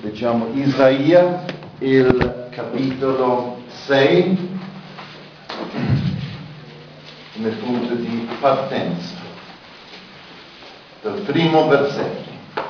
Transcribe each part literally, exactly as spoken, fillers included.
Leggiamo Isaia, il capitolo sei, come punto di partenza, dal primo versetto.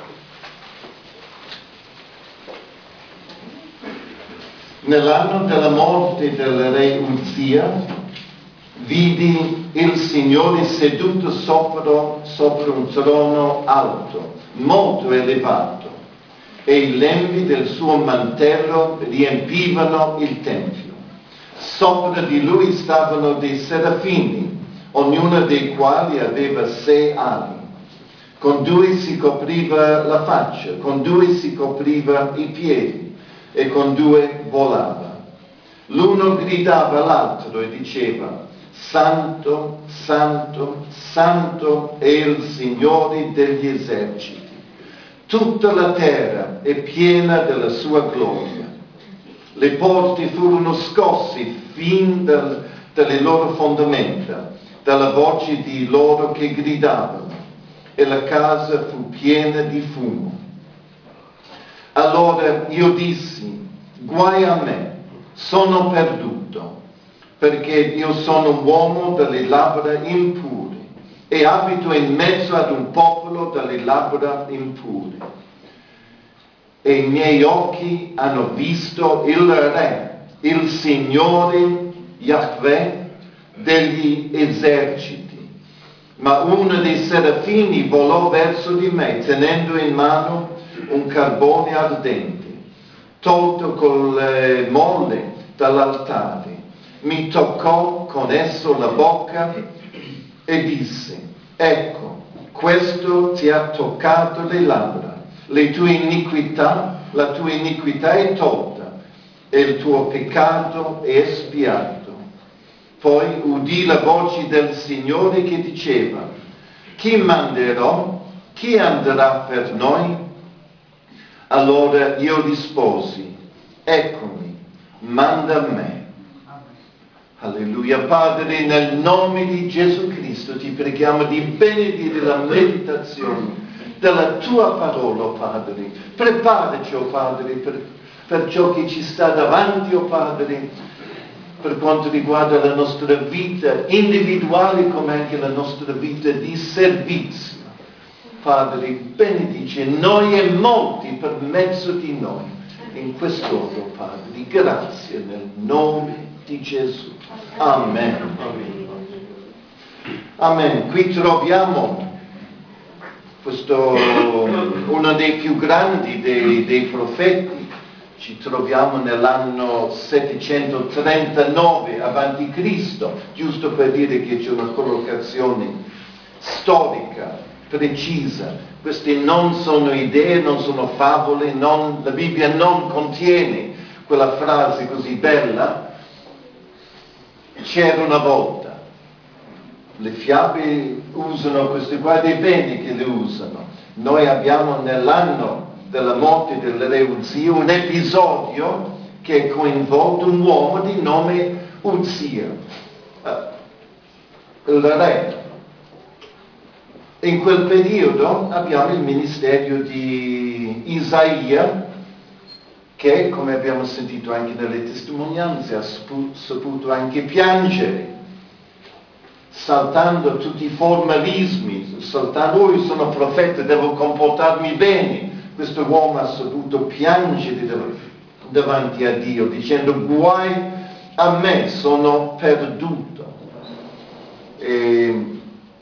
Nell'anno della morte del re Uzia, vidi il Signore seduto sopra, sopra un trono alto, molto elevato, e i lembi del suo mantello riempivano il tempio. Sopra di lui stavano dei serafini, ognuno dei quali aveva sei ali. Con due si copriva la faccia, con due si copriva i piedi, e con due volava. L'uno gridava all'altro e diceva: Santo, Santo, Santo è il Signore degli eserciti. Tutta la terra è piena della sua gloria. Le porte furono scosse fin dal, dalle loro fondamenta, dalla voce di loro che gridavano, e la casa fu piena di fumo. Allora io dissi: guai a me, sono perduto, perché io sono un uomo dalle labbra impure e abito in mezzo ad un popolo dalle labbra impure. E i miei occhi hanno visto il Re, il Signore Yahweh degli eserciti. Ma uno dei serafini volò verso di me, tenendo in mano un carbone ardente, tolto col molle dall'altare. Mi toccò con esso la bocca e disse: ecco, questo ti ha toccato le labbra, le tue iniquità, la tua iniquità è tolta e il tuo peccato è espiato. Poi udì la voce del Signore che diceva: chi manderò? Chi andrà per noi? Allora io risposi: eccomi, manda me. Alleluia. Padre, nel nome di Gesù Cristo ti preghiamo di benedire la meditazione della tua parola, oh Padre. Preparaci, oh Padre, per, per ciò che ci sta davanti, oh Padre, per quanto riguarda la nostra vita individuale come anche la nostra vita di servizio. Padre, benedice noi e molti per mezzo di noi in quest'ora, Padre. Grazie nel nome di Gesù. Amen. Amen. Qui troviamo questo, uno dei più grandi dei, dei profeti. Ci troviamo nell'anno settecentotrentanove avanti Cristo, giusto per dire che c'è una collocazione storica precisa. Queste non sono idee, non sono favole, non, la Bibbia non contiene quella frase così bella: c'era una volta. Le fiabe usano queste, guarda i bene che le usano. Noi abbiamo nell'anno della morte del re Uzia un episodio che coinvolge un uomo di nome Uzia, il re. In quel periodo abbiamo il ministero di Isaia, che, come abbiamo sentito anche nelle testimonianze, ha saputo anche piangere, saltando tutti i formalismi, saltando: oh, io sono profeta, devo comportarmi bene. Questo uomo ha saputo piangere davanti a Dio, dicendo: guai a me, sono perduto. E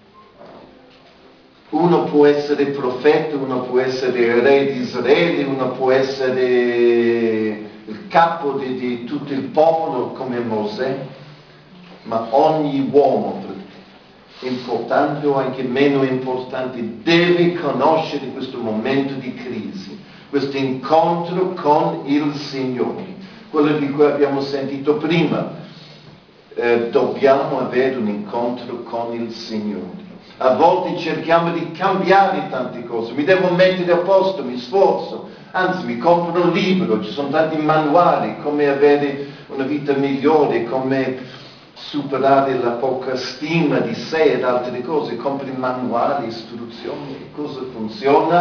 uno può essere profeta, uno può essere re di Israele, uno può essere il capo di, di tutto il popolo come Mosè, ma ogni uomo, importante o anche meno importante, deve conoscere questo momento di crisi, questo incontro con il Signore, quello di cui abbiamo sentito prima. Eh, dobbiamo avere un incontro con il Signore. A volte cerchiamo di cambiare tante cose, mi devo mettere a posto, mi sforzo, anzi mi compro un libro, ci sono tanti manuali, come avere una vita migliore, come superare la poca stima di sé ed altre cose, compri manuali, istruzioni, cosa funziona,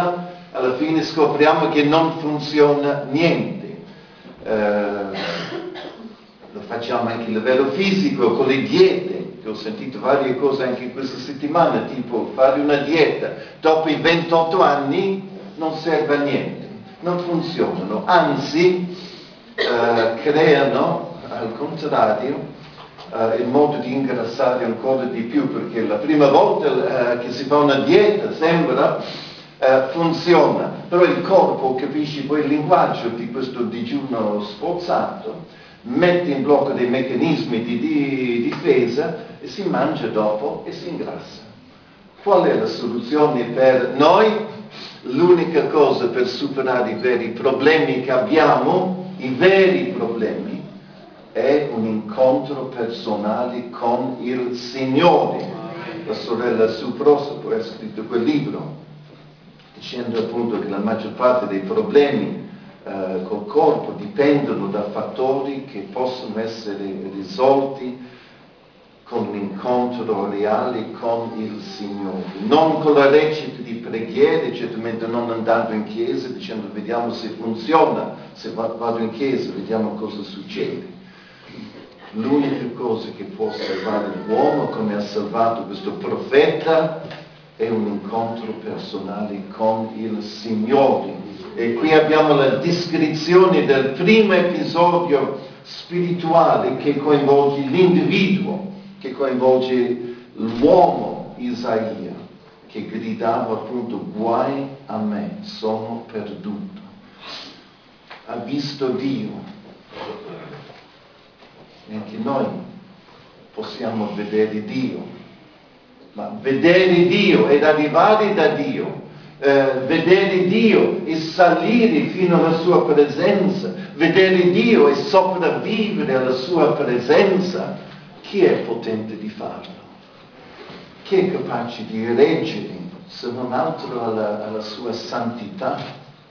alla fine scopriamo che non funziona niente. Eh, lo facciamo anche a livello fisico, con le diete, che ho sentito varie cose anche questa settimana, tipo fare una dieta, dopo i ventotto anni non serve a niente, non funzionano, anzi eh, creano al contrario eh, il modo di ingrassare ancora di più, perché la prima volta eh, che si fa una dieta sembra eh, funziona, però il corpo capisce poi il linguaggio di questo digiuno sforzato, mette in blocco dei meccanismi di, di difesa e si mangia dopo e si ingrassa. Qual è la soluzione per noi? L'unica cosa per superare i veri problemi che abbiamo, i veri problemi, è un incontro personale con il Signore. La sorella Suproso poi ha scritto quel libro, dicendo appunto che la maggior parte dei problemi Uh, col corpo dipendono da fattori che possono essere risolti con un incontro reale con il Signore, non con la recita di preghiere, certamente non andando in chiesa dicendo vediamo se funziona, se vado in chiesa vediamo cosa succede. L'unica cosa che può salvare l'uomo, come ha salvato questo profeta, è un incontro personale con il Signore. E qui abbiamo la descrizione del primo episodio spirituale che coinvolge l'individuo, che coinvolge l'uomo Isaia, che gridava appunto guai a me, sono perduto. Ha visto Dio. E anche noi possiamo vedere Dio, ma vedere Dio ed arrivare da Dio, Uh, vedere Dio e salire fino alla sua presenza, vedere Dio e sopravvivere alla sua presenza, chi è potente di farlo? Chi è capace di reggere, se non altro alla, alla sua santità?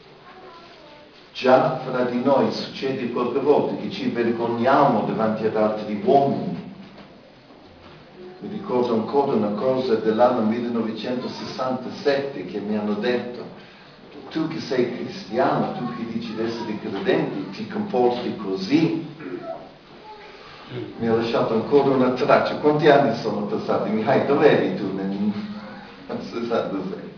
Già fra di noi succede qualche volta che ci vergogniamo davanti ad altri uomini. Mi ricordo ancora una cosa dell'anno millenovecentosessantasette che mi hanno detto: tu che sei cristiano, tu che dici di essere credente, ti comporti così. Mi ha lasciato ancora una traccia. Quanti anni sono passati? Mihai, dove eri tu nel sessantasei?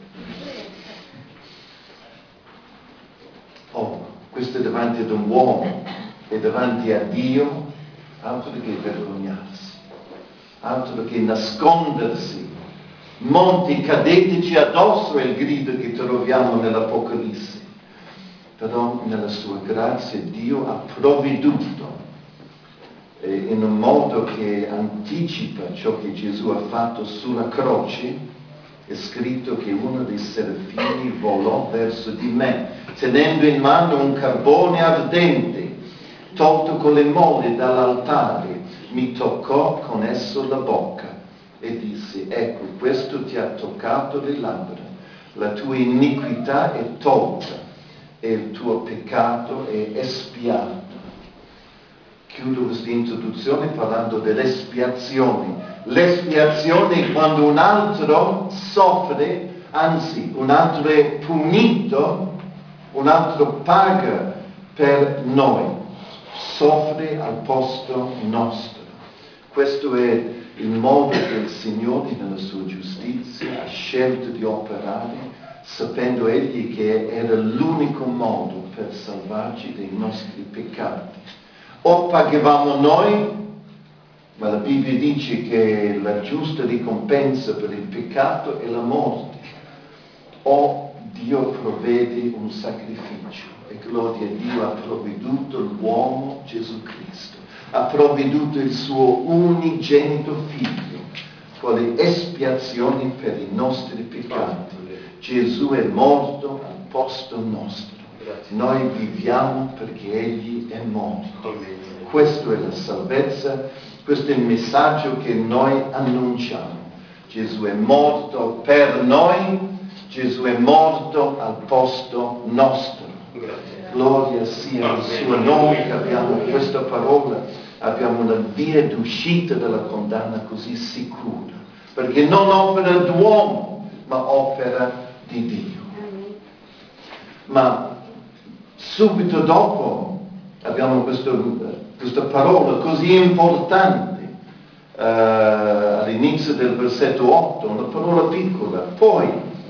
Oh, questo è davanti ad un uomo e davanti a Dio, altro che vergognarsi. Altro che nascondersi. Monti cadeteci addosso è il grido che troviamo nell'Apocalisse. Però nella sua grazia Dio ha provveduto eh, in un modo che anticipa ciò che Gesù ha fatto sulla croce. È scritto che uno dei serafini volò verso di me, tenendo in mano un carbone ardente, tolto con le mole dall'altare. Mi toccò con esso la bocca e disse: ecco, questo ti ha toccato le labbra, la tua iniquità è tolta e il tuo peccato è espiato. Chiudo questa introduzione parlando dell'espiazione. L'espiazione è quando un altro soffre, anzi un altro è punito, un altro paga per noi, soffre al posto nostro. Questo è il modo che il Signore nella sua giustizia ha scelto di operare, sapendo Egli che era l'unico modo per salvarci dai nostri peccati. O pagavamo noi, ma la Bibbia dice che la giusta ricompensa per il peccato è la morte, o Dio provvede un sacrificio, e gloria a Dio ha provveduto l'uomo Gesù Cristo. Ha provveduto il suo unigenito figlio, quale espiazione per i nostri peccati. Gesù è morto al posto nostro. Noi viviamo perché Egli è morto. Questa è la salvezza, questo è il messaggio che noi annunciamo. Gesù è morto per noi, Gesù è morto al posto nostro. Gloria sia al suo nome che abbiamo questa parola, abbiamo la via d'uscita dalla condanna così sicura, perché non opera d'uomo, ma opera di Dio. ma subito dopo abbiamo questo, questa parola così importante, uh, all'inizio del versetto otto, una parola piccola. Poi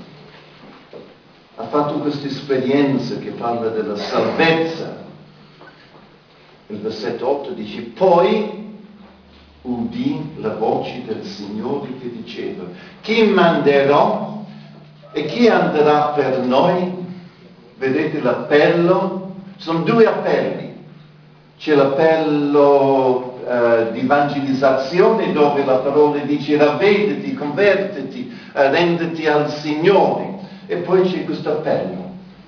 ha fatto questa esperienza che parla della salvezza. Il versetto otto dice: poi udì la voce del Signore che diceva: chi manderò e chi andrà per noi? Vedete l'appello? Sono due appelli. C'è l'appello uh, di evangelizzazione, dove la parola dice ravvediti, convertiti, uh, renditi al Signore. E poi c'è questo appello: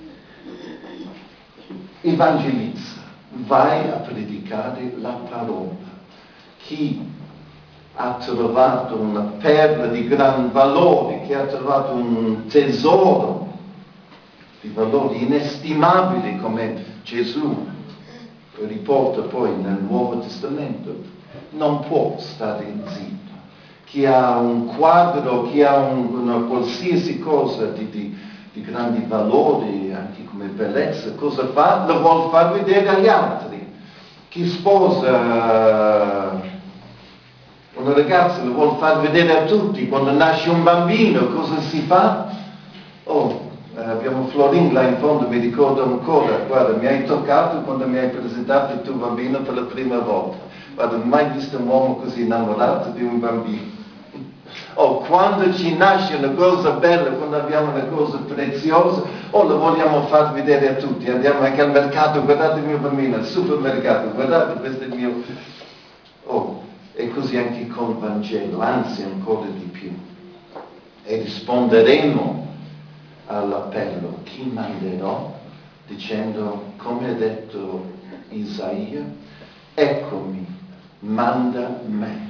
evangelizza, vai a predicare la parola. Chi ha trovato una perla di gran valore, chi ha trovato un tesoro di valori inestimabili come Gesù riporta poi nel Nuovo Testamento, non può stare zitto. Chi ha un quadro, chi ha un, una qualsiasi cosa di, di, di grandi valori, anche come bellezza, cosa fa? Lo vuole far vedere agli altri. Chi sposa una ragazza lo vuole far vedere a tutti. Quando nasce un bambino, cosa si fa? Oh, abbiamo Florin là in fondo, mi ricordo ancora, guarda, mi hai toccato quando mi hai presentato il tuo bambino per la prima volta. Guarda, non ho mai visto un uomo così innamorato di un bambino. Oh, quando ci nasce una cosa bella, quando abbiamo una cosa preziosa, oh, lo vogliamo far vedere a tutti. Andiamo anche al mercato: guardate il mio bambino, al supermercato, guardate, questo è il mio... Oh, e così anche col Vangelo, anzi ancora di più. E risponderemo all'appello: chi manderò? Dicendo, come ha detto Isaia: eccomi, manda me.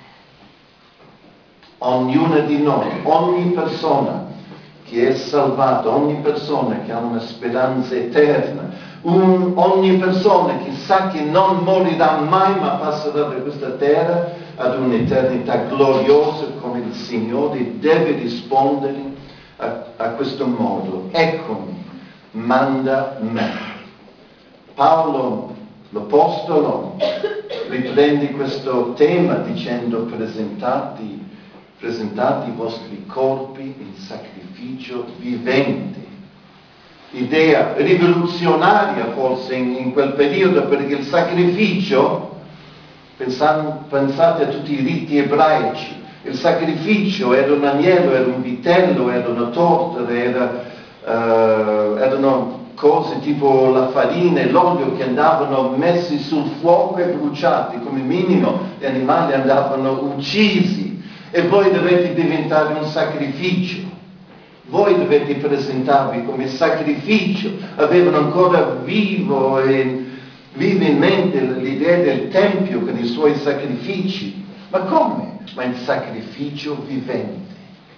Ognuna di noi, ogni persona che è salvata, ogni persona che ha una speranza eterna, un, ogni persona che sa che non morirà mai ma passerà da questa terra ad un'eternità gloriosa come il Signore, deve rispondere a, a questo modo: eccomi, manda me. Paolo l'Apostolo riprende questo tema dicendo: presentati presentate i vostri corpi in sacrificio vivente. Idea rivoluzionaria forse in, in quel periodo, perché il sacrificio, pensate, pensate a tutti i riti ebraici, il sacrificio era un agnello, era un vitello, era una torta, era, uh, erano cose tipo la farina e l'olio che andavano messi sul fuoco e bruciati. Come minimo gli animali andavano uccisi. E voi dovete diventare un sacrificio. Voi dovete presentarvi come sacrificio. Avevano ancora vivo e viva in mente l'idea del Tempio con i suoi sacrifici. Ma come? Ma il sacrificio vivente.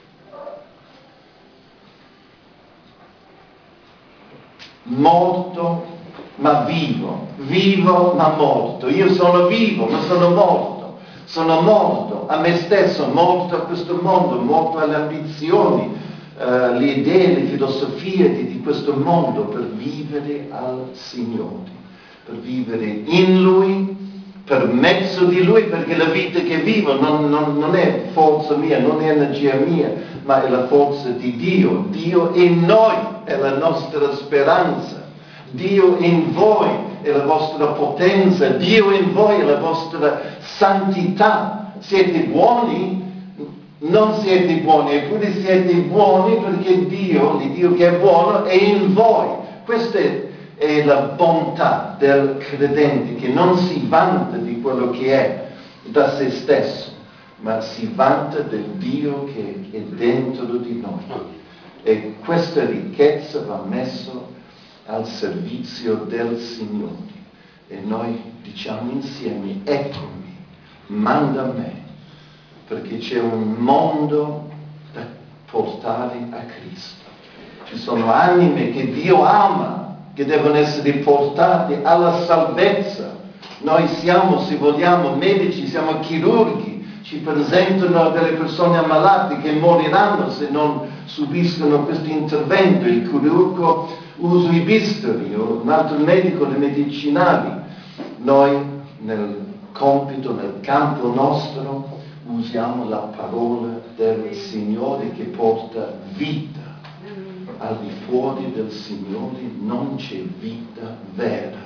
Morto ma vivo. Vivo ma morto. Io sono vivo ma sono morto. Sono morto a me stesso, morto a questo mondo, morto alle ambizioni, uh, le idee, le filosofie di, di questo mondo, per vivere al Signore, per vivere in Lui, per mezzo di Lui, perché la vita che vivo non, non, non è forza mia, non è energia mia, ma è la forza di Dio. Dio in noi è la nostra speranza. Dio in voi è la vostra potenza, Dio in voi è la vostra santità. Siete buoni? Non siete buoni, eppure siete buoni perché Dio, l'Iddio che è buono, è in voi. Questa è la bontà del credente, che non si vanta di quello che è da se stesso, ma si vanta del Dio che è dentro di noi. E questa ricchezza va messa al servizio del Signore. E noi diciamo insieme: eccomi, manda me, perché c'è un mondo da portare a Cristo. Ci sono anime che Dio ama, che devono essere portate alla salvezza. Noi siamo, se vogliamo, medici, siamo chirurghi, ci presentano delle persone ammalate che moriranno se non subiscono questo intervento. Il chirurgo usa i bisturi, o un altro medico le medicinali. Noi nel compito, nel campo nostro, usiamo la parola del Signore che porta vita. Al di fuori del Signore non c'è vita vera.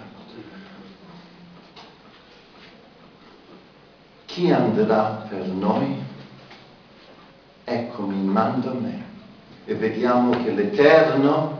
Chi andrà per noi? Eccomi, manda me. E vediamo che l'Eterno,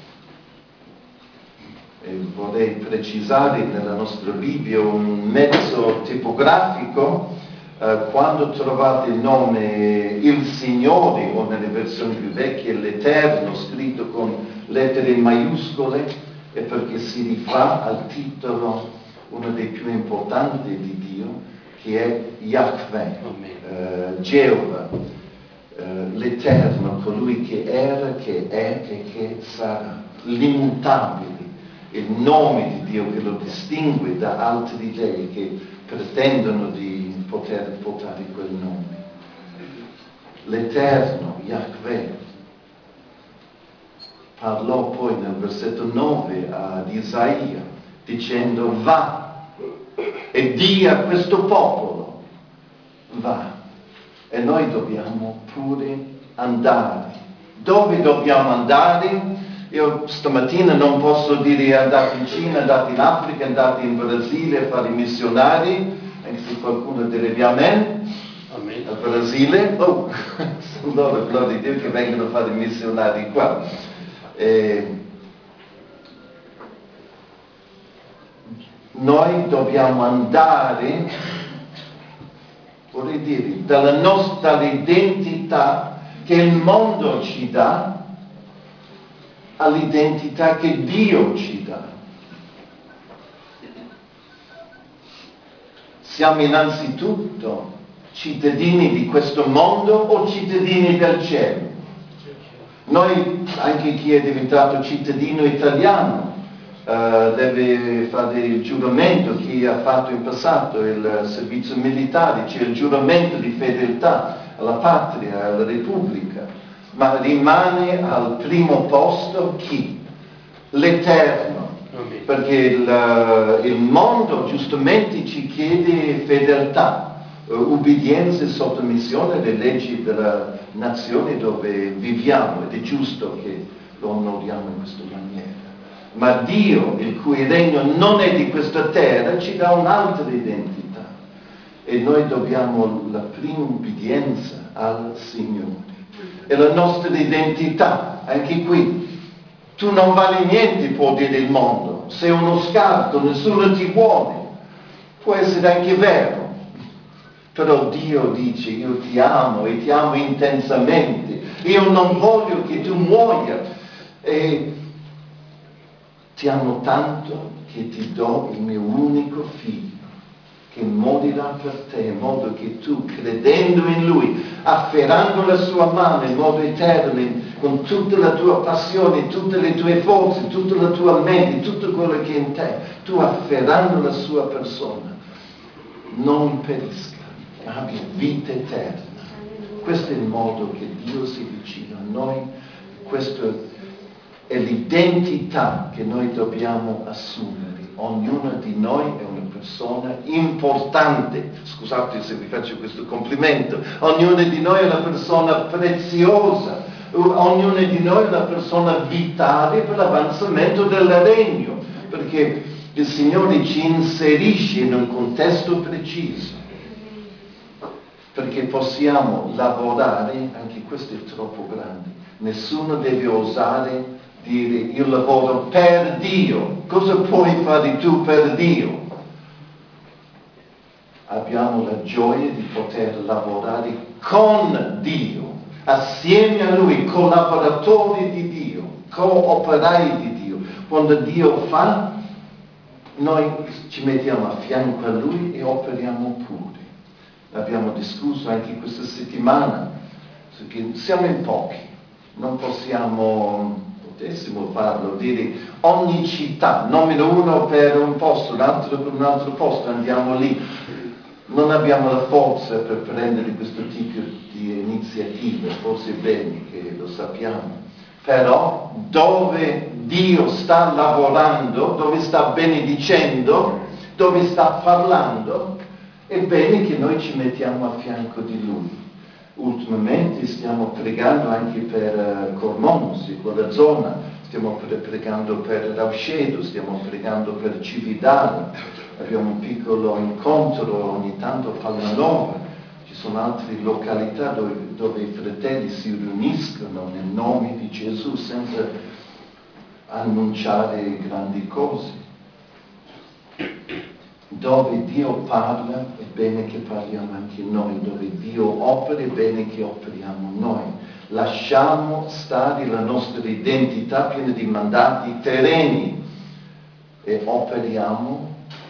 e vorrei precisare nella nostra Bibbia un mezzo tipografico, eh, quando trovate il nome il Signore, o nelle versioni più vecchie l'Eterno scritto con lettere maiuscole, è perché si rifà al titolo, uno dei più importanti di Dio, che è Yahweh, eh, Geova, eh, l'Eterno, colui che era, che è e che sarà, l'immutabile, il nome di Dio che lo distingue da altri dei che pretendono di poter portare quel nome. L'Eterno, Yahweh, parlò poi nel versetto nove ad Isaia dicendo: va e di a questo popolo, va. E noi dobbiamo pure andare. Dove dobbiamo andare? Io stamattina non posso dire andate in Cina, andate in Africa, andate in Brasile a fare i missionari, anche se qualcuno direbbe amen. Amen. Al Brasile, oh, sono loro, gloria a Dio, che vengono a fare i missionari qua. Eh, noi dobbiamo andare, vorrei dire, dalla nostra identità che il mondo ci dà all'identità che Dio ci dà. Siamo innanzitutto cittadini di questo mondo o cittadini del cielo? Noi, anche chi è diventato cittadino italiano, Uh, deve fare il giuramento, chi ha fatto in passato il servizio militare, c'è il giuramento di fedeltà alla patria, alla Repubblica, ma rimane al primo posto chi? L'Eterno, perché il, il mondo giustamente ci chiede fedeltà, uh, ubbidienza e sottomissione alle leggi della nazione dove viviamo, ed è giusto che lo onoriamo in questa maniera. Ma Dio, il cui regno non è di questa terra, ci dà un'altra identità. E noi dobbiamo la prima ubbidienza al Signore. E la nostra identità, anche qui, tu non vali niente, può dire il mondo. Sei uno scarto, nessuno ti vuole. Può essere anche vero. Però Dio dice: io ti amo e ti amo intensamente. Io non voglio che tu muoia. E ti amo tanto che ti do il mio unico figlio, che morirà per te, in modo che tu, credendo in Lui, afferrando la sua mano in modo eterno, con tutta la tua passione, tutte le tue forze, tutta la tua mente, tutto quello che è in te, tu afferrando la sua persona, non perisca, abbia vita eterna. Questo è il modo che Dio si avvicina a noi, questo è l'identità che noi dobbiamo assumere. Ognuno di noi è una persona importante. Scusate se vi faccio questo complimento. Ognuno di noi è una persona preziosa. Ognuno di noi è una persona vitale per l'avanzamento del regno. Perché il Signore ci inserisce in un contesto preciso. Perché possiamo lavorare, anche questo è troppo grande. Nessuno deve osare dire io lavoro per Dio. Cosa puoi fare tu per Dio? Abbiamo la gioia di poter lavorare con Dio, assieme a Lui, collaboratori di Dio, cooperai di Dio. Quando Dio fa, noi ci mettiamo a fianco a Lui e operiamo pure. Abbiamo discusso anche questa settimana, perché siamo in pochi, non possiamo... potessimo farlo, dire ogni città, nomino uno per un posto, l'altro per un altro posto, andiamo lì. non abbiamo la forza per prendere questo tipo di iniziative, forse è bene che lo sappiamo, però dove Dio sta lavorando, dove sta benedicendo, dove sta parlando, è bene che noi ci mettiamo a fianco di Lui. Ultimamente stiamo pregando anche per uh, Cormons, in quella zona, stiamo pre- pregando per Rauscedo, stiamo pregando per Cividale, abbiamo un piccolo incontro ogni tanto a Palmanova, ci sono altre località dove, dove i fratelli si riuniscono nel nome di Gesù senza annunciare grandi cose. Dove Dio parla è bene che parliamo anche noi, dove Dio opera è bene che operiamo noi. Lasciamo stare la nostra identità piena di mandati terreni e operiamo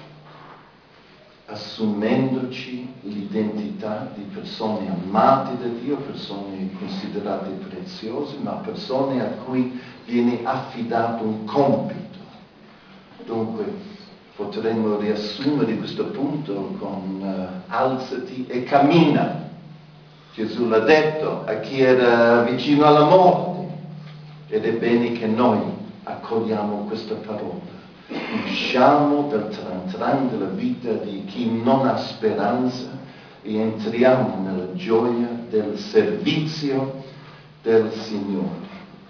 assumendoci l'identità di persone amate da Dio, persone considerate preziose, ma persone a cui viene affidato un compito. Dunque, potremmo riassumere questo punto con uh, alzati e cammina. Gesù l'ha detto a chi era vicino alla morte, ed è bene che noi accogliamo questa parola. Usciamo dal tran tran della vita di chi non ha speranza e entriamo nella gioia del servizio del Signore.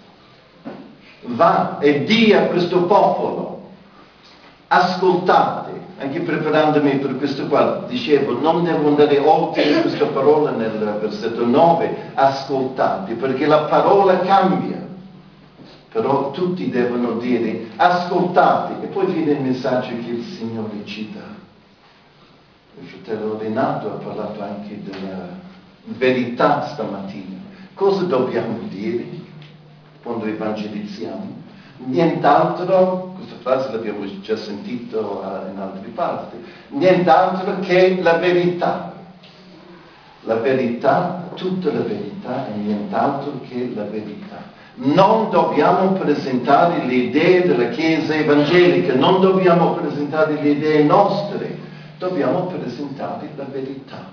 Va e di a questo popolo: ascoltate. Anche preparandomi per questo qua, dicevo, non devo andare oltre questa parola nel versetto nove, ascoltate, perché la parola cambia. Però tutti devono dire, ascoltate, e poi viene il messaggio che il Signore ci dà. Il fratello Renato ha parlato anche della verità stamattina. Cosa dobbiamo dire quando evangelizziamo? Nient'altro, questa frase l'abbiamo già sentito uh, in altre parti, nient'altro che la verità. La verità, tutta la verità e nient'altro che la verità. Non dobbiamo presentare le idee della Chiesa evangelica, non dobbiamo presentare le idee nostre, dobbiamo presentare la verità.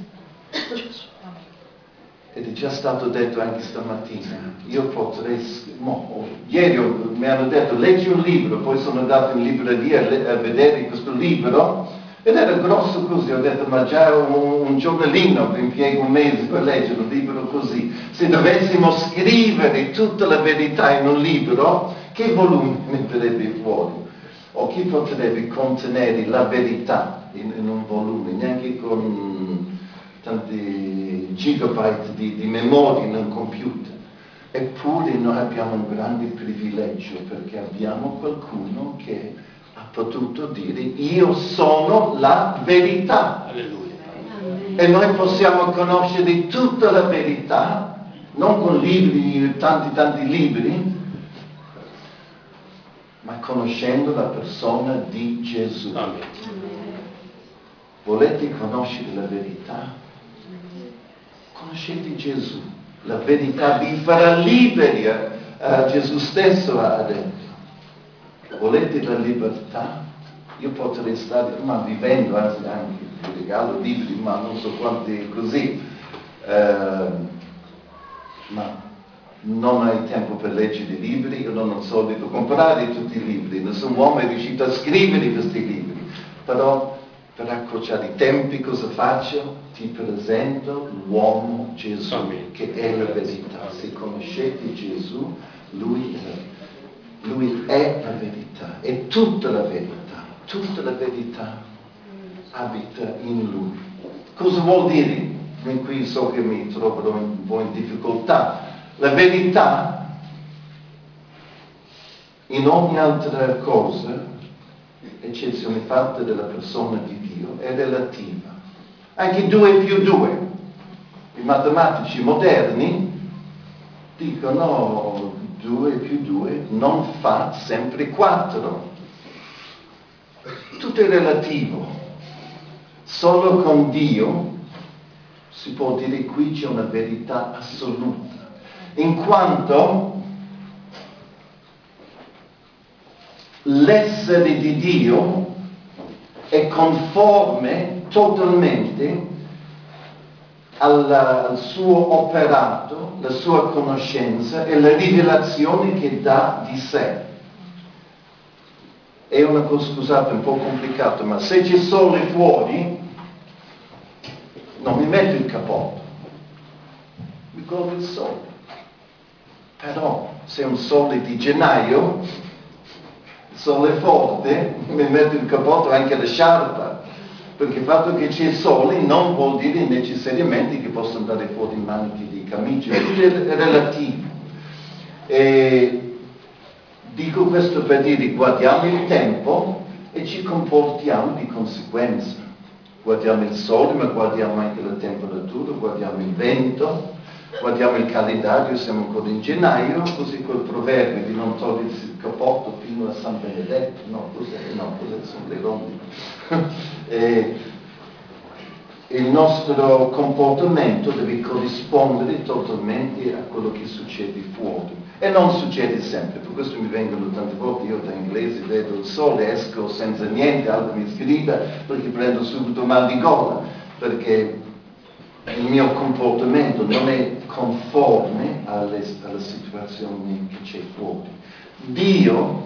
Ed è già stato detto anche stamattina, io potrei, no, ieri mi hanno detto leggi un libro, poi sono andato in libreria a, a vedere questo libro, ed era grosso così, ho detto ma già un, un giornalino che impiega un mese per leggere un libro così, se dovessimo scrivere tutta la verità in un libro, che volume metterebbe fuori? O chi potrebbe contenere la verità in, in un volume, neanche con tanti gigabyte di, di memoria in un computer. Eppure noi abbiamo un grande privilegio perché abbiamo qualcuno che ha potuto dire io sono la verità. Alleluia. E noi possiamo conoscere tutta la verità, non con libri, tanti tanti libri, ma conoscendo la persona di Gesù. Amen. Volete conoscere la verità? Conoscete Gesù, la verità vi farà liberi, uh, Gesù stesso ha detto. Volete la libertà? Io potrei stare, ma vivendo, anzi anche vi regalo libri, ma non so quanti così, uh, ma non hai tempo per leggere i libri, io non ho soldi per comprare tutti i libri, nessun uomo è riuscito a scrivere questi libri, però per accorciare i tempi cosa faccio? Ti presento l'uomo Gesù, Amen. Che è la verità. Se conoscete Gesù, lui è, lui è la verità, è tutta la verità, tutta la verità abita in lui. Cosa vuol dire? E qui so che mi troverò un po' in difficoltà. La verità, in ogni altra cosa, eccezione fatta della persona di Dio, è relativa. Anche due più due. I matematici moderni dicono due più due non fa sempre quattro. Tutto è relativo. Solo con Dio si può dire qui c'è una verità assoluta. In quanto l'essere di Dio è conforme totalmente al, al suo operato, la sua conoscenza e la rivelazione che dà di sé. È una cosa, scusate, un po' complicata, ma se c'è sole fuori, non mi metto il cappotto, mi godo il sole. Però se è un sole di gennaio, il sole è forte, mi metto il cappotto, anche la sciarpa, perché il fatto che c'è sole non vuol dire necessariamente che posso andare fuori in maniche di camicia, è relativo. E dico questo per dire, guardiamo il tempo e ci comportiamo di conseguenza. Guardiamo il sole, ma guardiamo anche la temperatura, guardiamo il vento, guardiamo il calendario, siamo ancora in gennaio, così quel proverbio di non togliersi il cappotto fino a San Benedetto, no, cos'è? No, cos'è? Sono le rondini. e, il nostro comportamento deve corrispondere totalmente a quello che succede fuori. E non succede sempre, per questo mi vengono tante volte, io da inglese vedo il sole, esco senza niente, altro mi sgrida, perché prendo subito mal di gola, perché il mio comportamento non è conforme alle, alle situazioni che c'è fuori. Dio,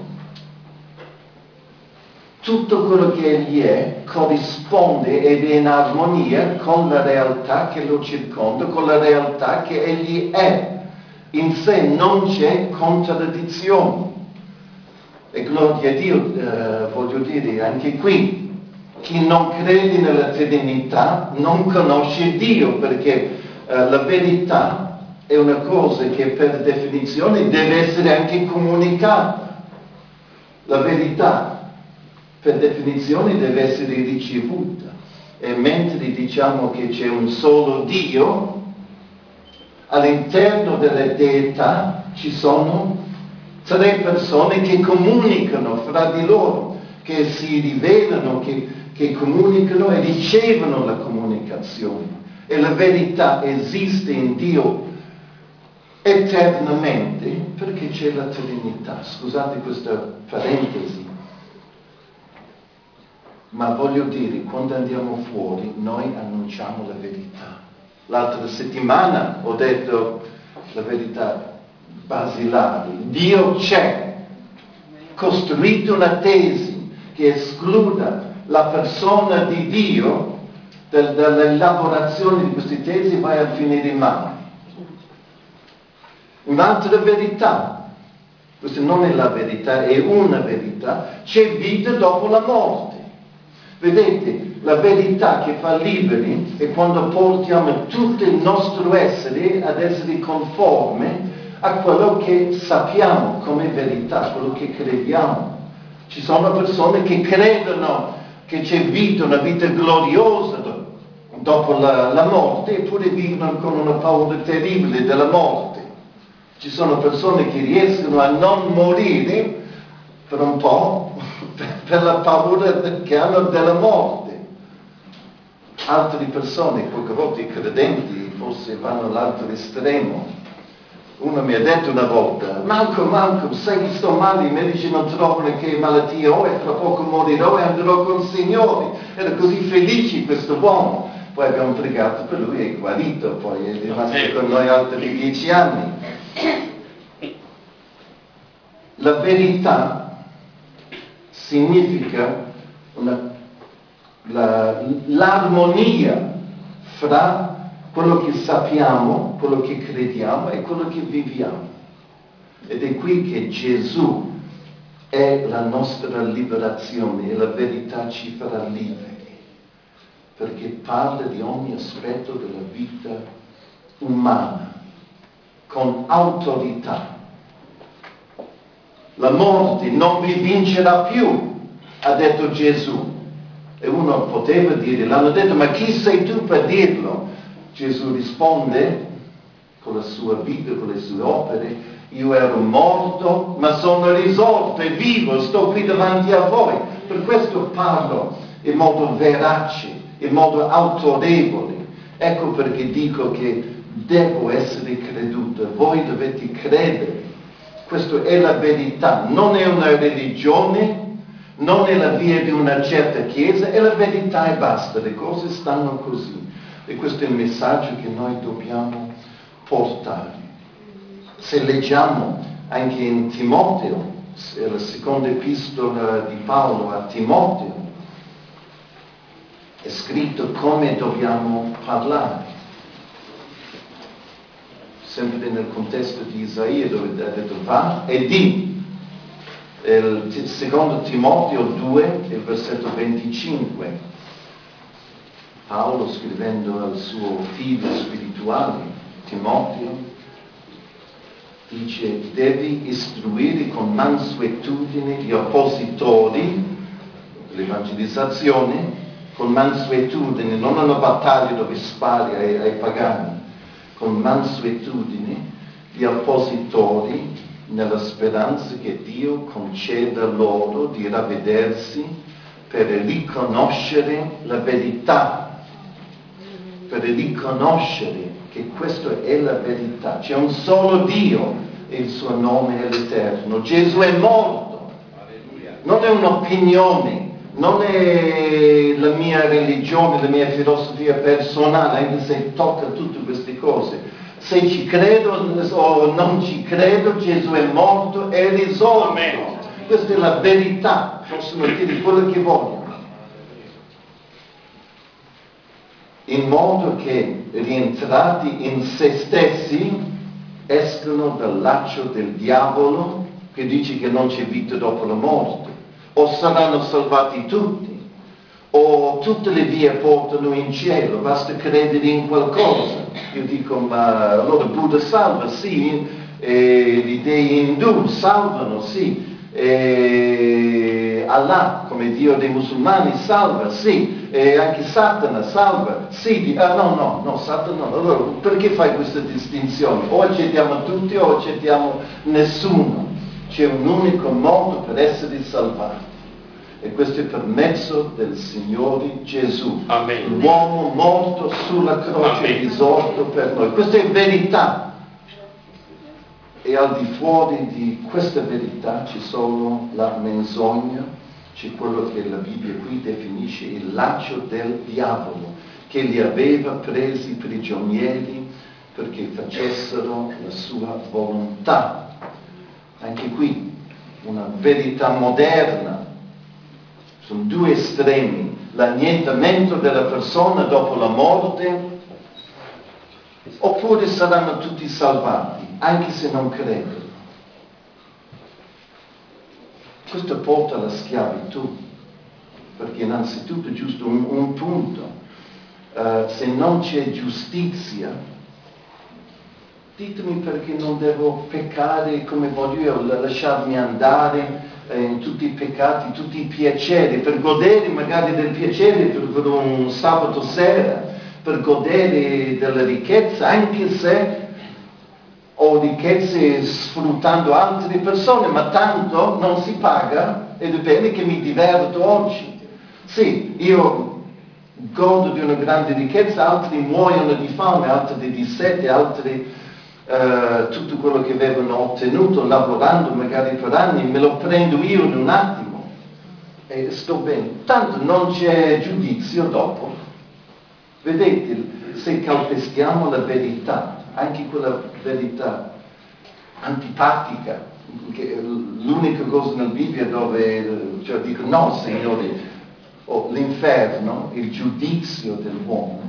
tutto quello che Egli è, corrisponde ed è in armonia con la realtà che lo circonda, con la realtà che Egli è. In sé non c'è contraddizione. E gloria a Dio, eh, voglio dire, anche qui, chi non crede nella Trinità non conosce Dio, perché eh, la verità è una cosa che per definizione deve essere anche comunicata. La verità, per definizione, deve essere ricevuta. E mentre diciamo che c'è un solo Dio, all'interno delle deità ci sono tre persone che comunicano fra di loro, che si rivelano, che, che comunicano e ricevono la comunicazione. E la verità esiste in Dio eternamente perché c'è la Trinità. Scusate questa parentesi, ma voglio dire, quando andiamo fuori noi annunciamo la verità. L'altra settimana ho detto la verità basilare. Dio c'è. Costruite una tesi che escluda la persona di Dio dall'elaborazione di queste tesi, vai a finire male. Un'altra verità, questa non è la verità, è una verità, c'è vita dopo la morte. Vedete, la verità che fa liberi è quando portiamo tutto il nostro essere ad essere conforme a quello che sappiamo come verità, quello che crediamo. Ci sono persone che credono che c'è vita, una vita gloriosa dopo la, la morte, eppure vivono con una paura terribile della morte. Ci sono persone che riescono a non morire per un po', per la paura che hanno della morte. Altre persone, qualche volta i credenti, forse vanno all'altro estremo. Uno mi ha detto una volta, Malcolm, Malcolm, sai che sto male, i medici non trovano che malattia ho e fra poco morirò e andrò col Signore. Era così felice questo uomo. Poi abbiamo pregato per lui e è guarito, poi è rimasto con noi altri dieci anni. La verità significa una, la, l'armonia fra quello che sappiamo, quello che crediamo e quello che viviamo. Ed è qui che Gesù è la nostra liberazione e la verità ci farà liberi, perché parla di ogni aspetto della vita umana, con autorità. La morte non vi vincerà più, ha detto Gesù. E uno poteva dire, l'hanno detto, ma chi sei tu per dirlo? Gesù risponde con la sua vita, con le sue opere, io ero morto, ma sono risorto e vivo, sto qui davanti a voi. Per questo parlo in modo verace, in modo autorevole. Ecco perché dico che devo essere creduta, voi dovete credere. Questa è la verità, non è una religione, non è la via di una certa chiesa, è la verità e basta, le cose stanno così. E questo è il messaggio che noi dobbiamo portare. Se leggiamo anche in Timoteo, la seconda epistola di Paolo a Timoteo, è scritto come dobbiamo parlare. Sempre nel contesto di Isaia, dove ha detto va e di. Il secondo Timoteo due, il versetto venticinque. Paolo, scrivendo al suo figlio spirituale, Timoteo, dice: devi istruire con mansuetudine gli oppositori, l'evangelizzazione, con mansuetudine, non una battaglia dove spari ai, ai pagani, con mansuetudine gli oppositori, nella speranza che Dio conceda loro di ravvedersi per riconoscere la verità, per riconoscere che questa è la verità. C'è un solo Dio e il suo nome è l'Eterno. Gesù è morto, non è un'opinione, non è la mia religione, la mia filosofia personale, anche se tocca tutte queste cose. Se ci credo o non ci credo, Gesù è morto e risolto. Amen. Questa è la verità, possono dire quello che vogliono. In modo che, rientrati in se stessi, escono dal laccio del diavolo, che dice che non c'è vita dopo la morte, o saranno salvati tutti, o tutte le vie portano in cielo, basta credere in qualcosa. Io dico, ma allora Buddha salva, sì, e gli dei indù salvano, sì, e Allah come Dio dei musulmani salva, sì, e anche Satana salva, sì, ah no, no, no, Satana no. Allora perché fai questa distinzione? O accettiamo tutti o accettiamo nessuno. C'è un unico modo per essere salvati. E questo è per mezzo del Signore Gesù. Amen. L'uomo morto sulla croce è risorto per noi. Questa è verità. E al di fuori di questa verità c'è solo la menzogna, c'è quello che la Bibbia qui definisce il laccio del diavolo, che li aveva presi prigionieri perché facessero la sua volontà. Anche qui una verità moderna. Sono due estremi, l'annientamento della persona dopo la morte, oppure saranno tutti salvati, anche se non credono. Questo porta alla schiavitù, perché innanzitutto, giusto un, un punto, uh, se non c'è giustizia, ditemi perché non devo peccare come voglio io, lasciarmi andare in tutti i peccati, tutti i piaceri, per godere magari del piacere per un sabato sera, per godere della ricchezza, anche se ho ricchezze sfruttando altre persone, ma tanto non si paga ed è bene che mi diverto oggi. Sì, io godo di una grande ricchezza, altri muoiono di fame, altri di sete, altri Uh, tutto quello che avevano ottenuto lavorando magari per anni, me lo prendo io in un attimo e sto bene. Tanto non c'è giudizio dopo. Vedete, se calpestiamo la verità, anche quella verità antipatica, che è l'unica cosa nella Bibbia dove cioè, dico no, Signore, oh, l'inferno, il giudizio dell'uomo,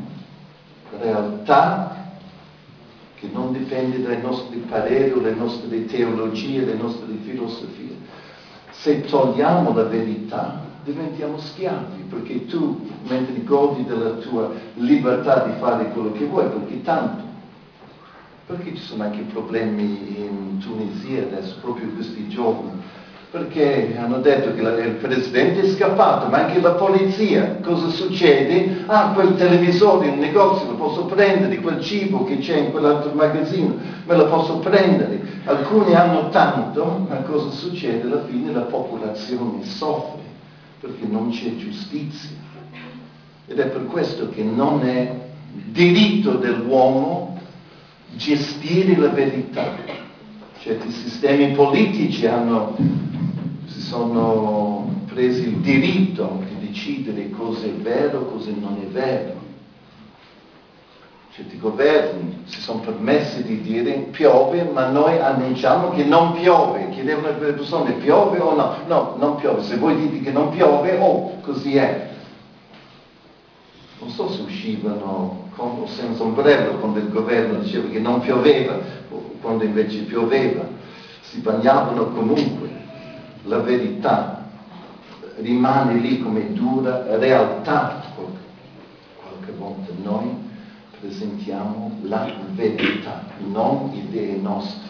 realtà che non dipende dai nostri pareri o le nostre teologie, le nostre filosofie. Se togliamo la verità, diventiamo schiavi, perché tu, mentre godi della tua libertà di fare quello che vuoi, perché tanto, perché ci sono anche problemi in Tunisia adesso, proprio in questi giorni, perché hanno detto che la, il presidente è scappato, ma anche la polizia. Cosa succede? Ah, quel televisore in negozio lo posso prendere, quel cibo che c'è in quell'altro magazzino me lo posso prendere. Alcuni hanno tanto, ma cosa succede? Alla fine la popolazione soffre, perché non c'è giustizia. Ed è per questo che non è diritto dell'uomo gestire la verità. Certi sistemi politici hanno, si sono preso il diritto di decidere cosa è vero, cosa non è vero. Certi governi si sono permessi di dire piove, ma noi annunciamo che non piove. Chiedevano alle persone piove o no? No, non piove. Se voi dite che non piove, oh, così è. Non so se uscivano con o senza ombrello quando il governo diceva che non pioveva, o quando invece pioveva. Si bagnavano comunque. La verità rimane lì come dura realtà. Qualche volta noi presentiamo la verità, non idee nostre.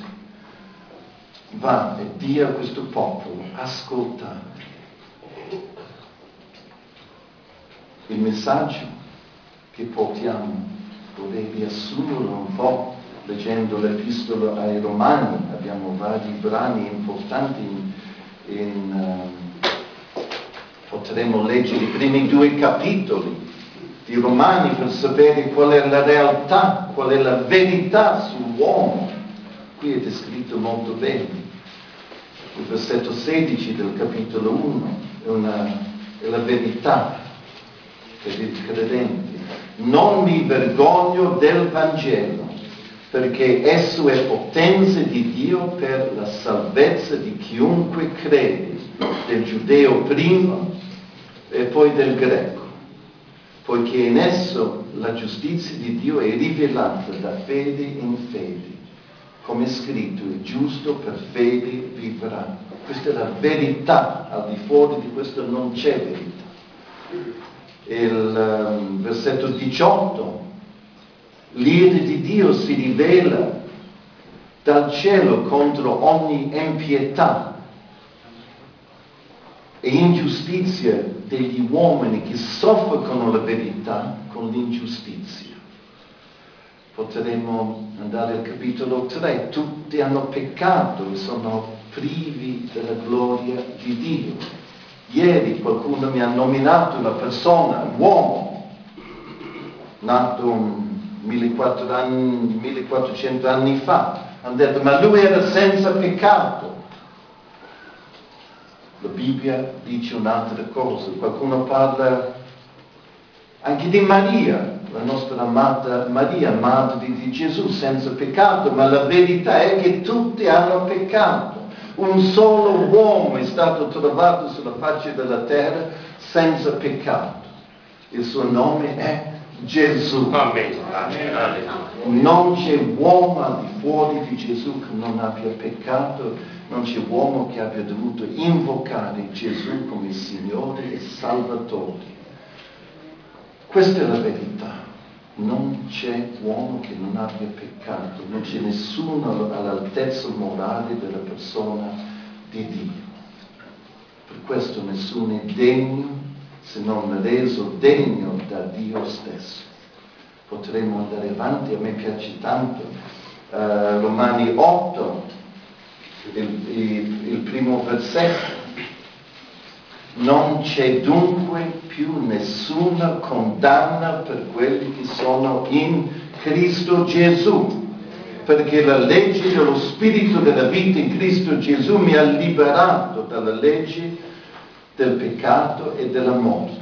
Va e dia a questo popolo, ascoltate. Il messaggio che portiamo, vorrei riassumerlo un po' leggendo l'epistola ai Romani. Abbiamo vari brani importanti in, in uh, potremo leggere i primi due capitoli di Romani per sapere qual è la realtà, qual è la verità sull'uomo. Qui è descritto molto bene. Il versetto sedici del capitolo uno è, una, è la verità per il credente. Non mi vergogno del Vangelo, perché esso è potenza di Dio per la salvezza di chiunque crede, del giudeo prima e poi del greco. Poiché in esso la giustizia di Dio è rivelata da fede in fede. Come è scritto, il giusto per fede vivrà. Questa è la verità, al di fuori di questo non c'è verità. Il um, versetto diciotto, l'ira di Dio si rivela dal cielo contro ogni impietà e ingiustizia degli uomini che soffocano la verità con l'ingiustizia. Potremmo andare al capitolo tre, tutti hanno peccato e sono privi della gloria di Dio. Ieri qualcuno mi ha nominato una persona, un uomo, nato millequattrocento anni fa. Hanno detto, ma lui era senza peccato. La Bibbia dice un'altra cosa. Qualcuno parla anche di Maria, la nostra amata Maria, madre di Gesù, senza peccato, ma la verità è che tutti hanno peccato. Un solo uomo è stato trovato sulla faccia della terra senza peccato. Il suo nome è Gesù. Amen. Non c'è uomo al di fuori di Gesù che non abbia peccato, non c'è uomo che abbia dovuto invocare Gesù come Signore e Salvatore. Questa è la verità. Non c'è uomo che non abbia peccato, non c'è nessuno all'altezza morale della persona di Dio. Per questo nessuno è degno se non reso degno da Dio stesso. Potremmo andare avanti, a me piace tanto, uh, Romani otto, il, il, il primo versetto. Non c'è dunque più nessuna condanna per quelli che sono in Cristo Gesù, perché la legge dello Spirito della vita in Cristo Gesù mi ha liberato dalla legge del peccato e della morte.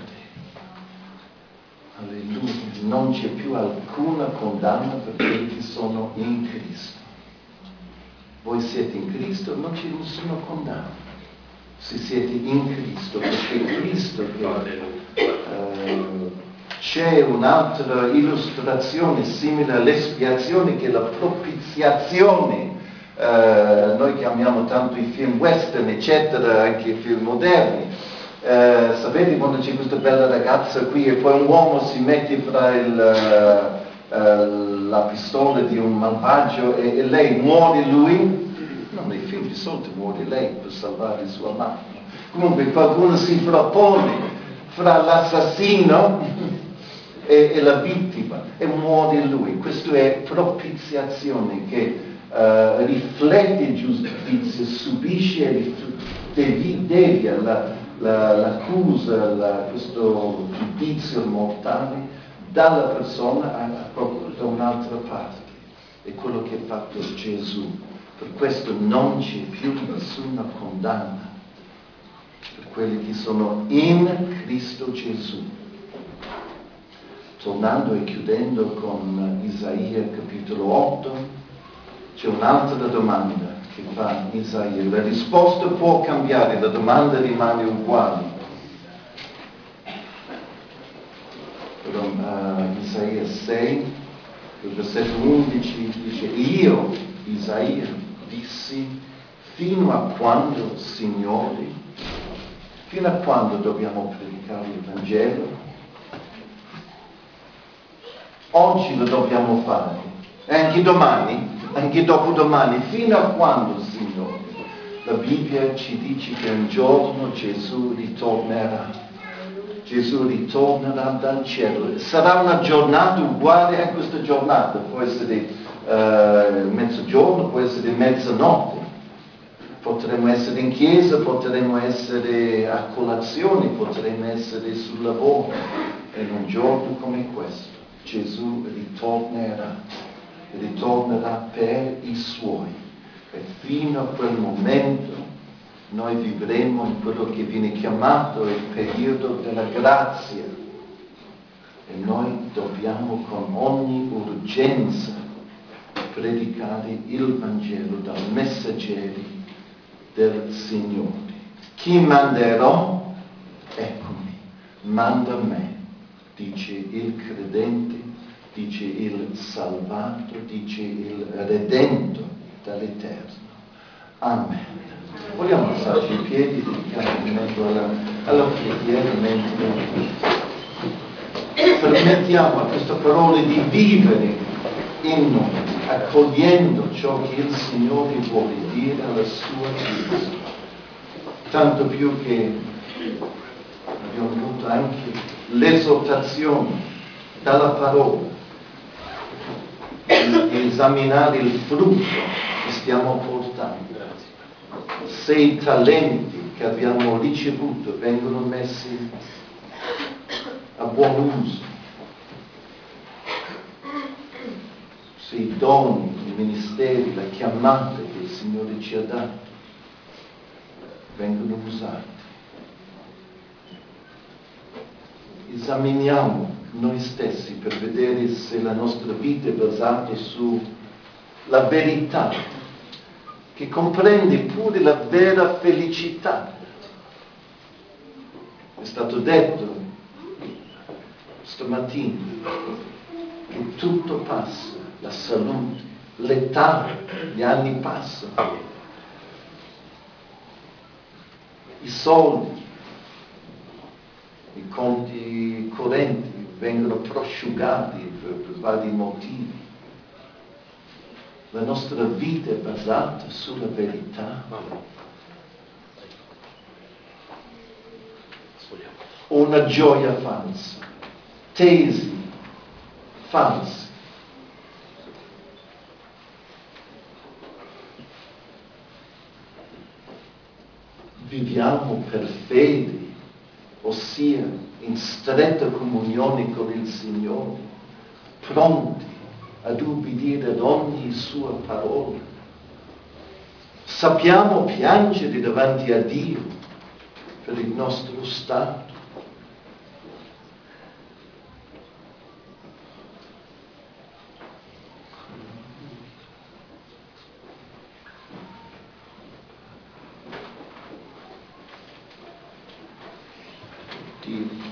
Alleluia, non c'è più alcuna condanna per quelli che sono in Cristo. Voi siete in Cristo, non c'è nessuna condanna. Se siete in Cristo, perché Cristo che, eh, c'è un'altra illustrazione simile all'espiazione che è la propiziazione. Eh, noi chiamiamo tanto i film western, eccetera, anche i film moderni. Eh, sapete quando c'è questa bella ragazza qui e poi un uomo si mette fra il, uh, la pistola di un malvagio e, e lei muore lui? No, nei film di solito muore lei per salvare sua mamma. Comunque qualcuno si propone fra l'assassino e, e la vittima e muore lui. Questo è propiziazione che uh, riflette il giudizio, subisce e rif- devia la, la, l'accusa, la, questo giudizio mortale dalla persona a, a proprio da un'altra parte. È quello che ha fatto Gesù. Per questo non c'è più nessuna condanna. per quelli che sono in Cristo Gesù. Tornando e chiudendo con Isaia capitolo otto, c'è un'altra domanda che fa Isaia. La risposta può cambiare, la domanda rimane uguale. Però, uh, Isaia sei, il versetto undici dice: io, Isaia, dissi: fino a quando, Signore? Fino a quando dobbiamo predicare il Vangelo? Oggi lo dobbiamo fare, e anche domani, anche dopodomani. Fino a quando, Signore? La Bibbia ci dice che un giorno Gesù ritornerà. Gesù ritornerà dal cielo. Sarà una giornata uguale a questa giornata. Può essere uh, mezzogiorno, può essere mezzanotte. Potremmo essere in chiesa, potremmo essere a colazione, potremmo essere sul lavoro. E in un giorno come questo Gesù ritornerà. Ritornerà per i Suoi. E fino a quel momento noi vivremo in quello che viene chiamato il periodo della grazia, e noi dobbiamo con ogni urgenza predicare il Vangelo dal messaggeri del Signore. Chi manderò? Eccomi, manda me, dice il credente, dice il salvato, dice il redento dall'Eterno. Amen. Vogliamo alzarci in piedi, dedichiamo un momento alla, alla preghiera, mentre permettiamo a questa parola di vivere in noi, accogliendo ciò che il Signore vuole dire alla sua Chiesa. Tanto più che abbiamo avuto anche l'esortazione dalla parola, di esaminare il frutto che stiamo portando. Se i talenti che abbiamo ricevuto vengono messi a buon uso, se i doni, i ministeri, la chiamata che il Signore ci ha dato vengono usati. Esaminiamo noi stessi per vedere se la nostra vita è basata sulla verità, che comprende pure la vera felicità. È stato detto stamattina che tutto passa, la salute, l'età, gli anni passano, i soldi, i conti correnti vengono prosciugati per, per vari motivi. La nostra vita è basata sulla verità. O una gioia falsa, tesi falsi. Viviamo per fede, ossia in stretta comunione con il Signore, pronti ad ubbidire ad ogni sua parola. Sappiamo piangere davanti a Dio per il nostro stato. Dio.